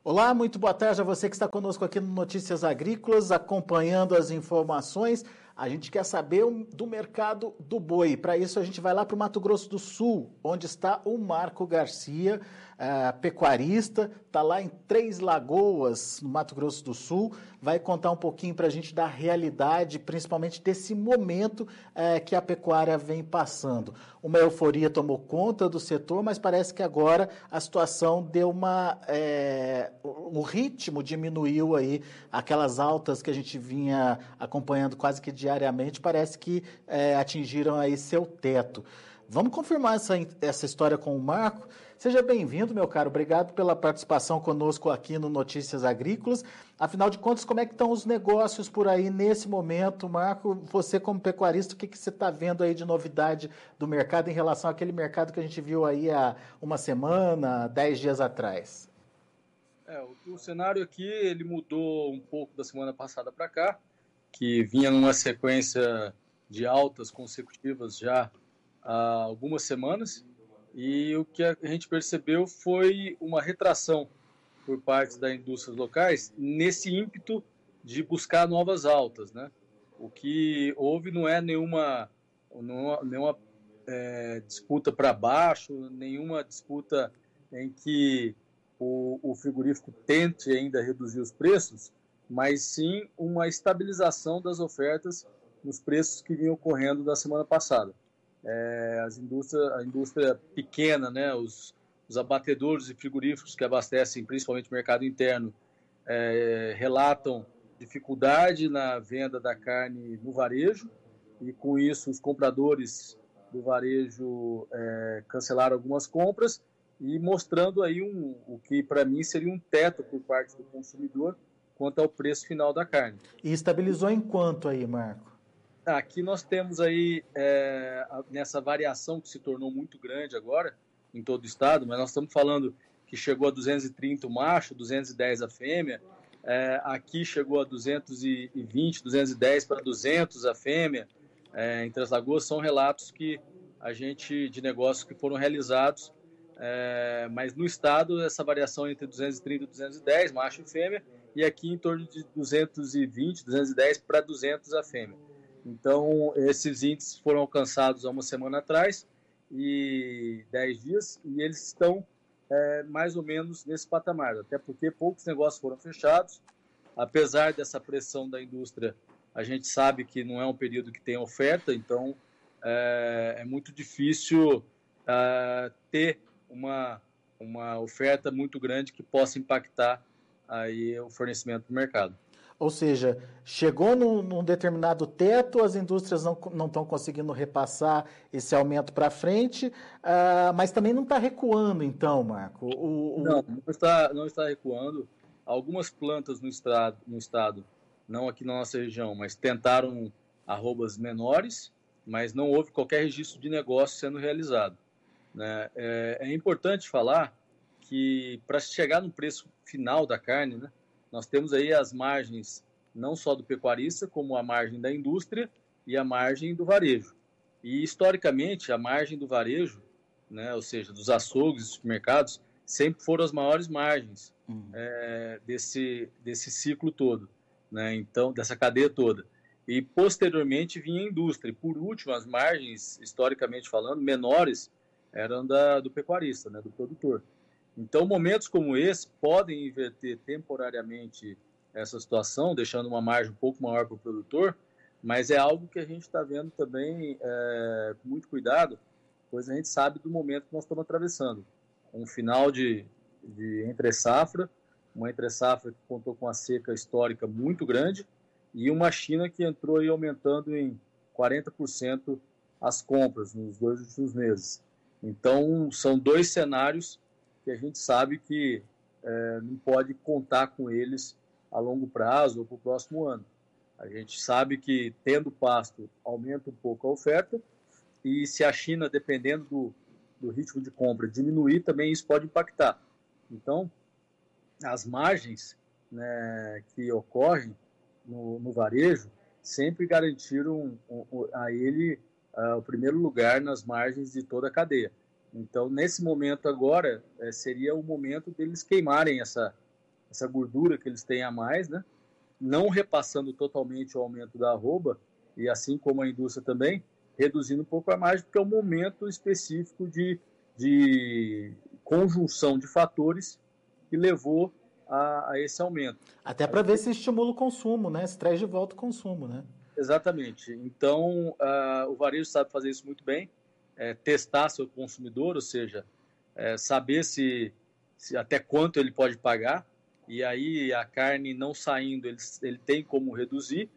Olá, muito boa tarde a você que está conosco aqui no Notícias Agrícolas, acompanhando as informações. A gente quer saber do mercado do boi. Para isso, a gente vai lá para o Mato Grosso do Sul, onde está o Marco Garcia, pecuarista, está lá em Três Lagoas, no Mato Grosso do Sul. Vai contar um pouquinho para a gente da realidade, principalmente desse momento que a pecuária vem passando. Uma euforia tomou conta do setor, mas parece que agora a situação deu o ritmo diminuiu aí, aquelas altas que a gente vinha acompanhando quase que diariamente, parece que atingiram aí seu teto. Vamos confirmar essa história com o Marco. Seja bem-vindo, meu caro. Obrigado pela participação conosco aqui no Notícias Agrícolas. Afinal de contas, como é que estão os negócios por aí nesse momento, Marco? Você como pecuarista, o que você está vendo aí de novidade do mercado em relação àquele mercado que a gente viu aí há uma semana, 10 dias atrás? O cenário aqui ele mudou um pouco da semana passada para cá, que vinha numa sequência de altas consecutivas já há algumas semanas, e o que a gente percebeu foi uma retração por parte das indústrias locais nesse ímpeto de buscar novas altas, né? O que houve não é nenhuma disputa para baixo, nenhuma disputa em que o frigorífico tente ainda reduzir os preços, mas sim uma estabilização das ofertas nos preços que vinham ocorrendo da semana passada. A indústria pequena, né, os abatedores e frigoríficos que abastecem principalmente o mercado interno, relatam dificuldade na venda da carne no varejo, e com isso os compradores do varejo cancelaram algumas compras, e mostrando aí o que para mim seria um teto por parte do consumidor quanto ao preço final da carne. E estabilizou em quanto aí, Marco? Aqui nós temos aí, nessa variação que se tornou muito grande agora, em todo o estado, mas nós estamos falando que chegou a 230 o macho, 210 a fêmea, aqui chegou a 220, 210 para 200 a fêmea, em Três Lagoas. São relatos de negócios que foram realizados, mas no estado essa variação entre 230 e 210, macho e fêmea, e aqui em torno de 220, 210 para 200 a fêmea. Então, esses índices foram alcançados há uma semana atrás, e 10 dias, e eles estão mais ou menos nesse patamar, até porque poucos negócios foram fechados. Apesar dessa pressão da indústria, a gente sabe que não é um período que tem oferta, então é muito difícil ter uma oferta muito grande que possa impactar aí o fornecimento do mercado. Ou seja, chegou num determinado teto, as indústrias não estão conseguindo repassar esse aumento para frente, mas também não está recuando, então, Marco? Não está recuando. Algumas plantas no estado, não aqui na nossa região, mas tentaram arrobas menores, mas não houve qualquer registro de negócio sendo realizado, né? É importante falar que para chegar no preço final da carne, né, nós temos aí as margens não só do pecuarista, como a margem da indústria e a margem do varejo. E historicamente a margem do varejo, né, ou seja, dos açougues e supermercados, sempre foram as maiores margens desse ciclo todo, né, então, dessa cadeia toda. E posteriormente vinha a indústria. E por último, as margens, historicamente falando, menores, eram do pecuarista, né, do produtor. Então, momentos como esse podem inverter temporariamente essa situação, deixando uma margem um pouco maior para o produtor, mas é algo que a gente está vendo também com muito cuidado, pois a gente sabe do momento que nós estamos atravessando. Um final de entre-safra, uma entre-safra que contou com uma seca histórica muito grande, e uma China que entrou aí aumentando em 40% as compras nos 2 últimos meses. Então, são 2 cenários que a gente sabe que não pode contar com eles a longo prazo ou para o próximo ano. A gente sabe que, tendo pasto, aumenta um pouco a oferta, e se a China, dependendo do ritmo de compra, diminuir, também isso pode impactar. Então, as margens, né, que ocorrem no varejo sempre garantiram a ele o primeiro lugar nas margens de toda a cadeia. Então, nesse momento agora, seria o momento deles queimarem essa gordura que eles têm a mais, né? Não repassando totalmente o aumento da arroba, e assim como a indústria também, reduzindo um pouco a margem, porque é um momento específico de conjunção de fatores que levou a esse aumento. Até para ver se estimula o consumo, né? Se traz de volta o consumo, né? Exatamente. Então, o varejo sabe fazer isso muito bem, testar seu consumidor, ou seja, saber se até quanto ele pode pagar, e aí a carne não saindo, ele tem como reduzir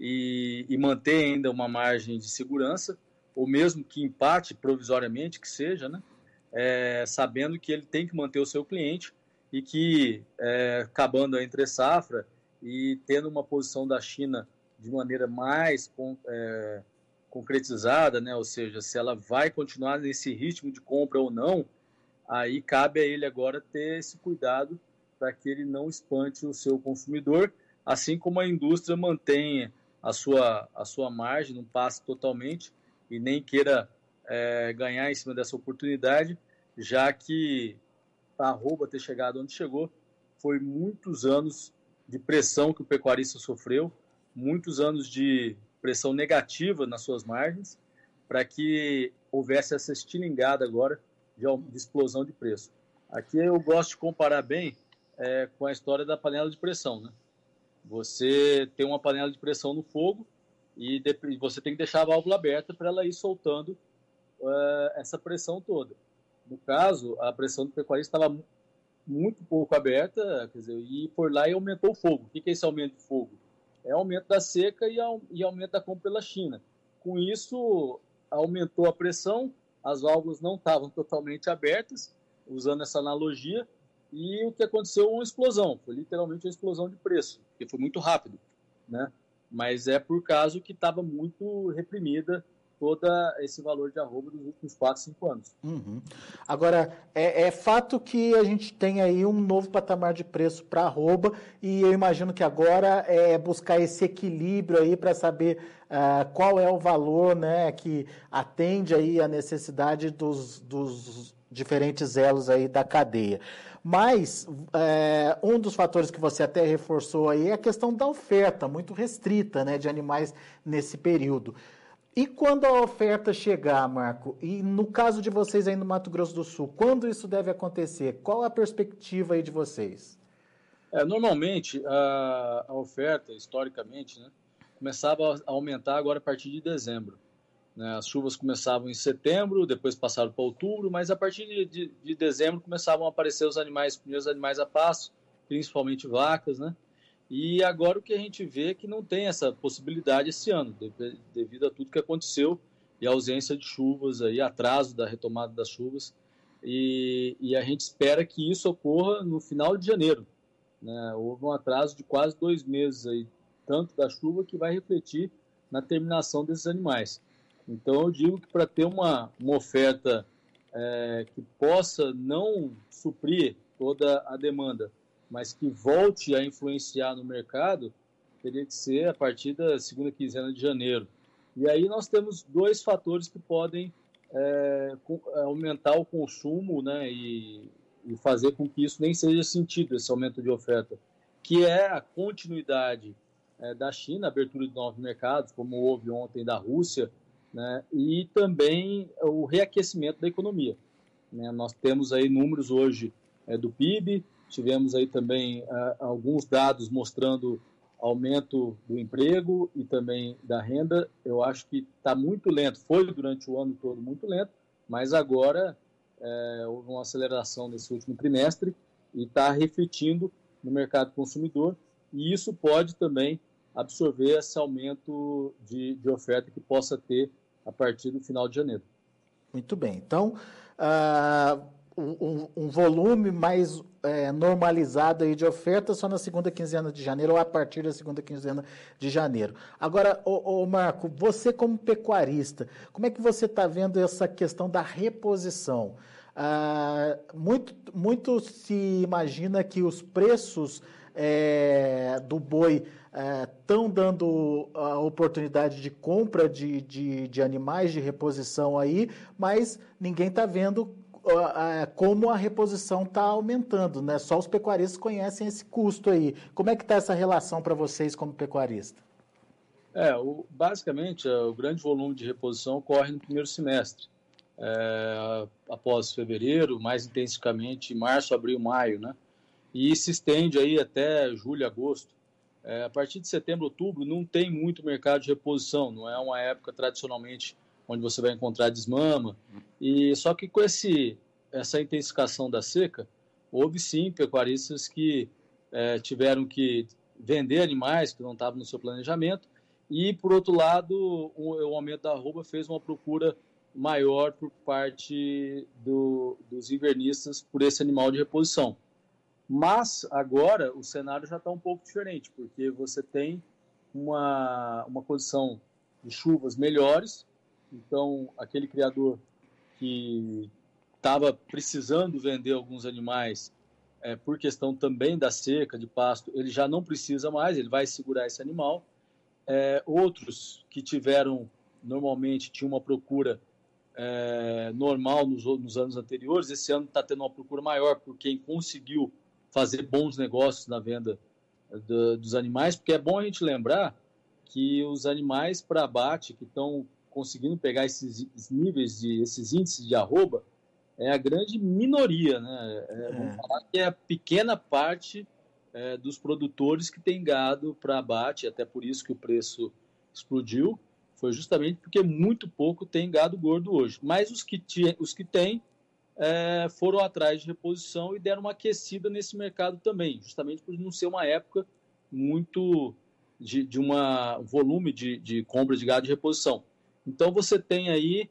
e manter ainda uma margem de segurança, ou mesmo que empate provisoriamente, que seja, né? Sabendo que ele tem que manter o seu cliente e que, acabando a entre safra e tendo uma posição da China de maneira mais concretizada, né? Ou seja, se ela vai continuar nesse ritmo de compra ou não, aí cabe a ele agora ter esse cuidado para que ele não espante o seu consumidor, assim como a indústria mantenha a sua margem, não passe totalmente e nem queira ganhar em cima dessa oportunidade, já que a arroba ter chegado onde chegou foi muitos anos de pressão que o pecuarista sofreu, muitos anos de pressão negativa nas suas margens, para que houvesse essa estilingada agora de explosão de preço. Aqui eu gosto de comparar bem com a história da panela de pressão, né? Você tem uma panela de pressão no fogo e você tem que deixar a válvula aberta para ela ir soltando essa pressão toda. No caso, a pressão do pecuarista estava muito pouco aberta, quer dizer, e por lá e aumentou o fogo. O que é esse aumento de fogo? É aumento da seca e aumento da compra pela China. Com isso, aumentou a pressão, as válvulas não estavam totalmente abertas, usando essa analogia, e o que aconteceu uma explosão, foi literalmente uma explosão de preço, porque foi muito rápido, né? Mas é por causa que estava muito reprimida todo esse valor de arroba dos últimos 4, 5 anos. Uhum. Agora, é fato que a gente tem aí um novo patamar de preço para arroba e eu imagino que agora é buscar esse equilíbrio aí para saber qual é o valor, né, que atende aí a necessidade dos diferentes elos aí da cadeia. Mas um dos fatores que você até reforçou aí é a questão da oferta muito restrita, né, de animais nesse período. E quando a oferta chegar, Marco, e no caso de vocês aí no Mato Grosso do Sul, quando isso deve acontecer? Qual a perspectiva aí de vocês? Normalmente, a oferta, historicamente, né, começava a aumentar agora a partir de dezembro. Né? As chuvas começavam em setembro, depois passaram para outubro, mas a partir de dezembro começavam a aparecer os primeiros animais a pasto, principalmente vacas, né? E agora o que a gente vê é que não tem essa possibilidade esse ano, devido a tudo que aconteceu e a ausência de chuvas, aí, atraso da retomada das chuvas. E a gente espera que isso ocorra no final de janeiro. Né? Houve um atraso de quase 2 meses, aí, tanto da chuva, que vai refletir na terminação desses animais. Então eu digo que para ter uma oferta que possa não suprir toda a demanda, mas que volte a influenciar no mercado, teria que ser a partir da segunda quinzena de janeiro. E aí nós temos 2 fatores que podem aumentar o consumo, né, e fazer com que isso nem seja sentido, esse aumento de oferta, que é a continuidade da China, a abertura de novos mercados, como houve ontem da Rússia, né, e também o reaquecimento da economia. Né? Nós temos aí números hoje do PIB, tivemos aí também alguns dados mostrando aumento do emprego e também da renda. Eu acho que está muito lento, foi durante o ano todo muito lento, mas agora houve uma aceleração nesse último trimestre e está refletindo no mercado consumidor, e isso pode também absorver esse aumento de oferta que possa ter a partir do final de janeiro. Muito bem. Então, um volume mais normalizado aí de oferta só na segunda quinzena de janeiro ou a partir da segunda quinzena de janeiro. Agora, Marco, você como pecuarista, como é que você está vendo essa questão da reposição? Muito se imagina que os preços do boi estão dando a oportunidade de compra de animais de reposição aí, mas ninguém está vendo como a reposição está aumentando, né? Só os pecuaristas conhecem esse custo aí. Como é que está essa relação para vocês como pecuarista? Basicamente, o grande volume de reposição ocorre no primeiro semestre, após fevereiro, mais intensivamente março, abril, maio, né? E se estende aí até julho, agosto. A partir de setembro, outubro, não tem muito mercado de reposição, não é uma época tradicionalmente onde você vai encontrar desmama. E só que com essa intensificação da seca, houve sim pecuaristas que tiveram que vender animais que não estavam no seu planejamento, e, por outro lado, o aumento da arroba fez uma procura maior por parte dos invernistas por esse animal de reposição. Mas agora o cenário já está um pouco diferente, porque você tem uma condição de chuvas melhores, então aquele criador que estava precisando vender alguns animais por questão também da seca, de pasto, ele já não precisa mais, ele vai segurar esse animal. Outros que normalmente tinham uma procura normal nos anos anteriores, esse ano está tendo uma procura maior por quem conseguiu fazer bons negócios na venda dos animais, porque é bom a gente lembrar que os animais para abate que estão conseguindo pegar esses níveis, esses índices de arroba, é a grande minoria, né? Vamos falar que é a pequena parte dos produtores que tem gado para abate, até por isso que o preço explodiu, foi justamente porque muito pouco tem gado gordo hoje. Mas os que têm foram atrás de reposição e deram uma aquecida nesse mercado também, justamente por não ser uma época muito de um volume de compra de gado de reposição. Então você tem aí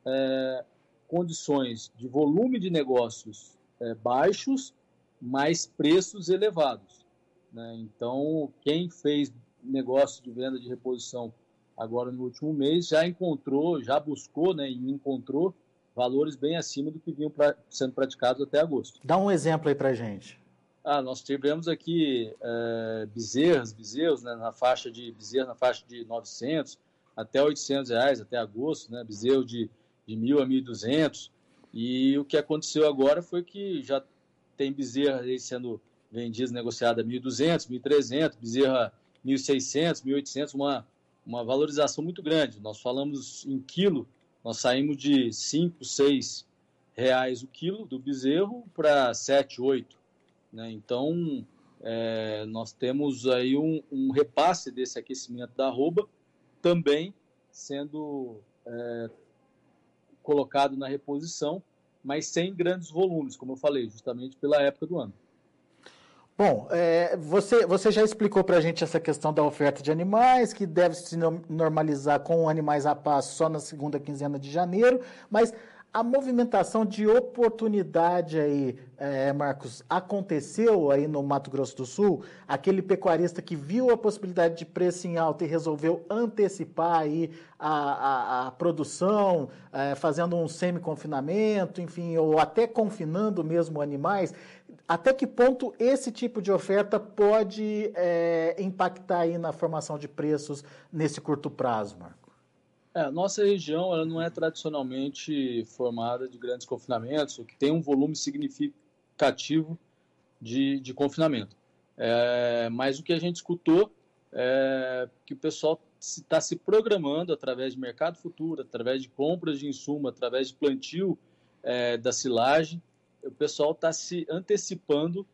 condições de volume de negócios baixos, mas preços elevados, né? Então quem fez negócio de venda de reposição agora no último mês já buscou, né, e encontrou valores bem acima do que vinham sendo praticados até agosto. Dá um exemplo aí para gente. Nós tivemos aqui bezerros, né, na faixa de 900 até R$800 até agosto, né, bezerro de 1.000 a 1.200, e o que aconteceu agora foi que já tem bezerra aí sendo vendida, negociada a 1.200, 1.300, bezerra 1.600, 1.800, uma valorização muito grande. Nós falamos em quilo, nós saímos de 5, 6 reais o quilo do bezerro para 7, 8. Né? Então, nós temos aí um repasse desse aquecimento da arroba também sendo colocado na reposição, mas sem grandes volumes, como eu falei, justamente pela época do ano. Bom, você já explicou para a gente essa questão da oferta de animais, que deve se normalizar com animais a pasto só na segunda quinzena de janeiro, mas a movimentação de oportunidade aí, Marcos, aconteceu aí no Mato Grosso do Sul? Aquele pecuarista que viu a possibilidade de preço em alta e resolveu antecipar aí a produção, fazendo um semi-confinamento, enfim, ou até confinando mesmo animais. Até que ponto esse tipo de oferta pode impactar aí na formação de preços nesse curto prazo, Marco? Nossa região ela não é tradicionalmente formada de grandes confinamentos, o que tem um volume significativo de confinamento. Mas o que a gente escutou é que o pessoal está se programando através de mercado futuro, através de compras de insumo, através de plantio da silagem. O pessoal está se antecipando,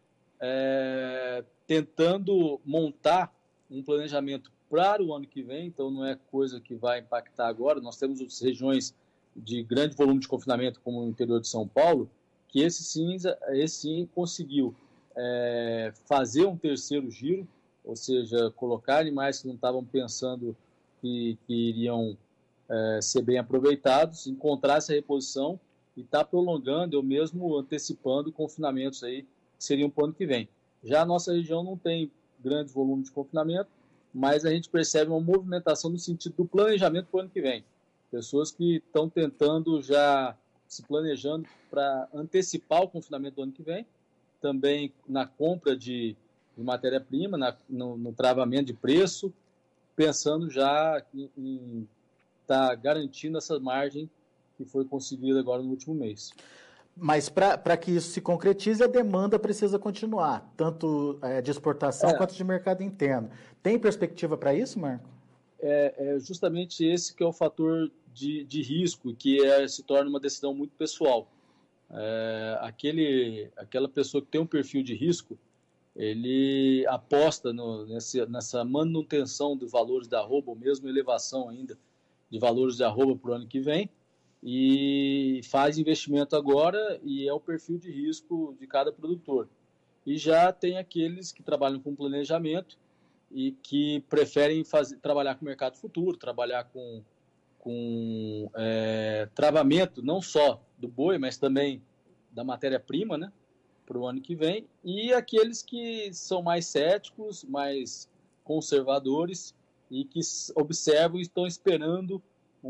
tentando montar um planejamento para o ano que vem, então não é coisa que vai impactar agora. Nós temos regiões de grande volume de confinamento, como o interior de São Paulo, que esse sim conseguiu fazer um terceiro giro, ou seja, colocar animais que não estavam pensando que iriam ser bem aproveitados, encontrar essa reposição e está prolongando, ou mesmo antecipando confinamentos aí, que seriam para o ano que vem. Já a nossa região não tem grande volume de confinamento, mas a gente percebe uma movimentação no sentido do planejamento para o ano que vem. Pessoas que estão tentando já se planejando para antecipar o confinamento do ano que vem, também na compra de matéria-prima, no travamento de preço, pensando já em estar garantindo essa margem que foi conseguida agora no último mês. Mas para que isso se concretize, a demanda precisa continuar, tanto de exportação quanto de mercado interno. Tem perspectiva para isso, Marco? É justamente esse que é o fator de risco, que se torna uma decisão muito pessoal. Aquela pessoa que tem um perfil de risco, ele aposta nessa manutenção dos valores da arroba, ou mesmo elevação ainda de valores da arroba para o ano que vem, e faz investimento agora, e é o perfil de risco de cada produtor. E já tem aqueles que trabalham com planejamento e que preferem trabalhar com o mercado futuro, trabalhar com travamento não só do boi, mas também da matéria-prima, né, para o ano que vem, e aqueles que são mais céticos, mais conservadores e que observam e estão esperando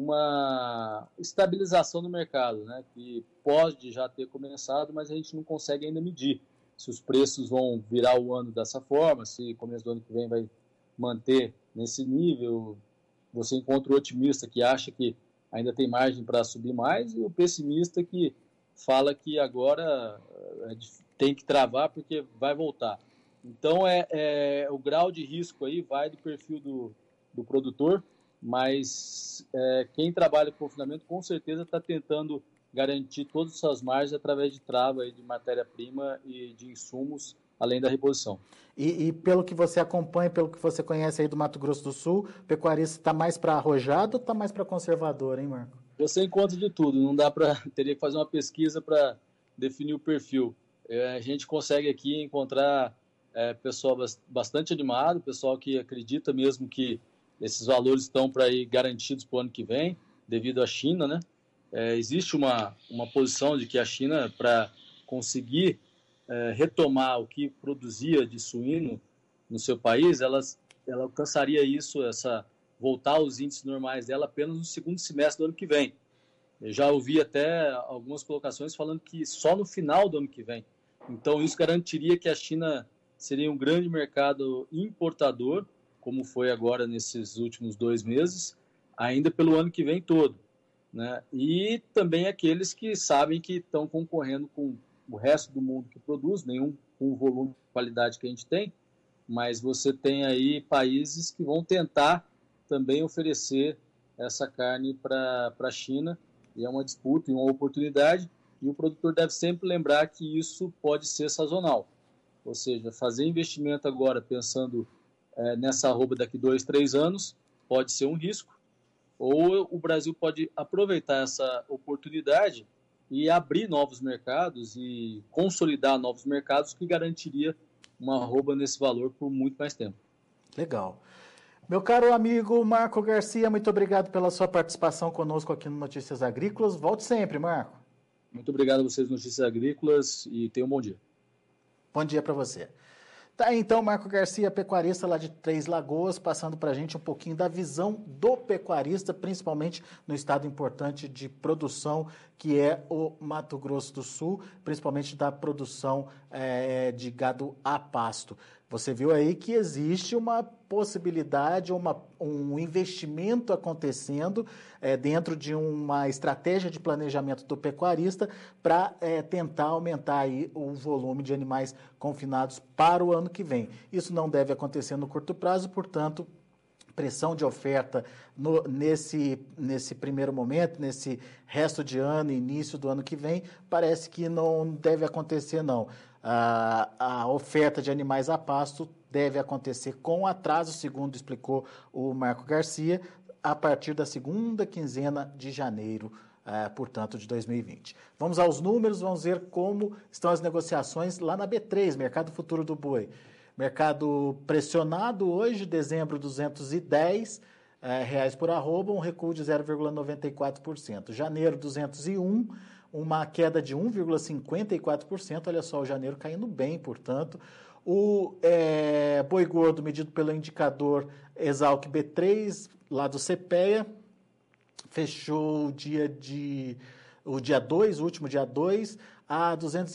uma estabilização no mercado, né, que pode já ter começado, mas a gente não consegue ainda medir se os preços vão virar o ano dessa forma, se começo do ano que vem vai manter nesse nível. Você encontra o otimista que acha que ainda tem margem para subir mais e o pessimista que fala que agora tem que travar porque vai voltar. Então, o grau de risco aí vai do perfil do produtor, mas quem trabalha com confinamento com certeza está tentando garantir todas as suas margens através de trava aí de matéria-prima e de insumos, além da reposição. E pelo que você acompanha, pelo que você conhece aí do Mato Grosso do Sul, o pecuarista está mais para arrojado ou está mais para conservador, hein, Marco? Você encontra de tudo, não dá para... Teria que fazer uma pesquisa para definir o perfil. A gente consegue aqui encontrar pessoal bastante animado, pessoal que acredita mesmo que esses valores estão para ir garantidos para o ano que vem, devido à China, né? Existe uma posição de que a China, para conseguir retomar o que produzia de suíno no seu país, ela alcançaria voltar aos índices normais dela apenas no segundo semestre do ano que vem. Eu já ouvi até algumas colocações falando que só no final do ano que vem. Então, isso garantiria que a China seria um grande mercado importador, como foi agora nesses últimos 2 meses, ainda pelo ano que vem todo, né? E também aqueles que sabem que estão concorrendo com o resto do mundo que produz, nenhum com o volume e qualidade que a gente tem, mas você tem aí países que vão tentar também oferecer essa carne para a China, e é uma disputa e uma oportunidade, e o produtor deve sempre lembrar que isso pode ser sazonal, ou seja, fazer investimento agora pensando nessa arroba daqui 2, 3 anos pode ser um risco, ou o Brasil pode aproveitar essa oportunidade e abrir novos mercados e consolidar novos mercados que garantiria uma arroba nesse valor por muito mais tempo. Legal. Meu caro amigo Marco Garcia, muito obrigado pela sua participação conosco aqui no Notícias Agrícolas. Volte sempre, Marco. Muito obrigado a vocês, Notícias Agrícolas, e tenham um bom dia. Bom dia para você. Tá, então, Marco Garcia, pecuarista lá de Três Lagoas, passando para a gente um pouquinho da visão do pecuarista, principalmente no estado importante de produção, que é o Mato Grosso do Sul, principalmente da produção de gado a pasto. Você viu aí que existe uma possibilidade, um investimento acontecendo dentro de uma estratégia de planejamento do pecuarista para tentar aumentar aí o volume de animais confinados para o ano que vem. Isso não deve acontecer no curto prazo, portanto, pressão de oferta nesse primeiro momento, nesse resto de ano, início do ano que vem, parece que não deve acontecer, não. A oferta de animais a pasto deve acontecer com atraso, segundo explicou o Marco Garcia, a partir da segunda quinzena de janeiro, portanto, de 2020. Vamos aos números, vamos ver como estão as negociações lá na B3, Mercado Futuro do Boi. Mercado pressionado hoje, dezembro, R$210 por arroba, um recuo de 0,94%. Janeiro, 201, uma queda de 1,54%. Olha só, o janeiro caindo bem, portanto. O boi gordo medido pelo indicador Exalc B3, lá do CPEA, fechou o último dia 2, a R$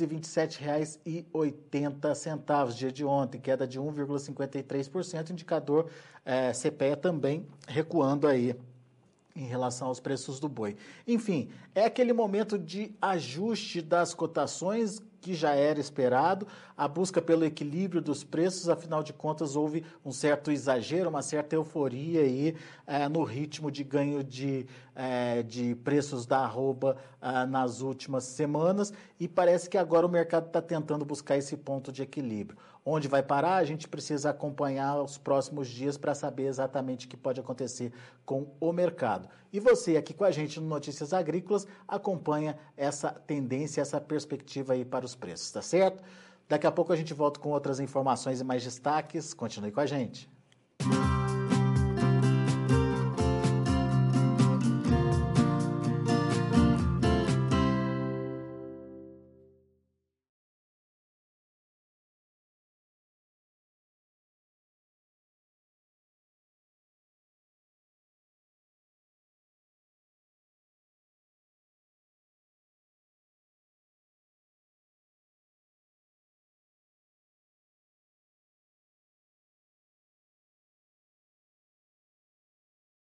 227,80, dia de ontem, queda de 1,53%, indicador CPEA também recuando aí em relação aos preços do boi. Enfim, é aquele momento de ajuste das cotações que já era esperado, a busca pelo equilíbrio dos preços, afinal de contas houve um certo exagero, uma certa euforia aí no ritmo de ganho de preços da arroba nas últimas semanas e parece que agora o mercado está tentando buscar esse ponto de equilíbrio. Onde vai parar, a gente precisa acompanhar os próximos dias para saber exatamente o que pode acontecer com o mercado. E você aqui com a gente no Notícias Agrícolas acompanha essa tendência, essa perspectiva aí para os preços, tá certo? Daqui a pouco a gente volta com outras informações e mais destaques. Continue com a gente.